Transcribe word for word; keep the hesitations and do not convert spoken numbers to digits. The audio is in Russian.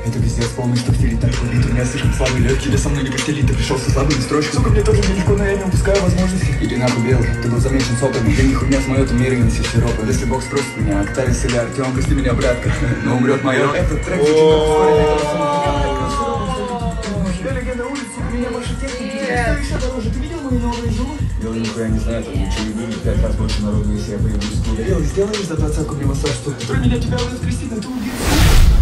Это пиздец полностью в стиле так убит. У меня слишком слабый легкий, да со мной не постели. Ты пришел со слабыми строчками. Сука, мне тоже нелегко, но я не упускаю возможности. Иди нахуй, бел, ты был замечен соками. Деньги хуйня с моё, ты мир и неси сиропа. Если бог спросит меня, Октавис или Артем, прости меня, братка. Но умрет мое. Этот трек звучит как ускоренный, это я легенда улиц, сука, меня больше техники. Тебе еще дороже, ты видел мои новые зубы? Белый нихуя не знает, он ничего не будет. Пять раз больше народу, если я появлюсь в клубе. Белый, сделаешь за двадцатку мне массаж, что? Про меня тебя воскресит, а ты убийца.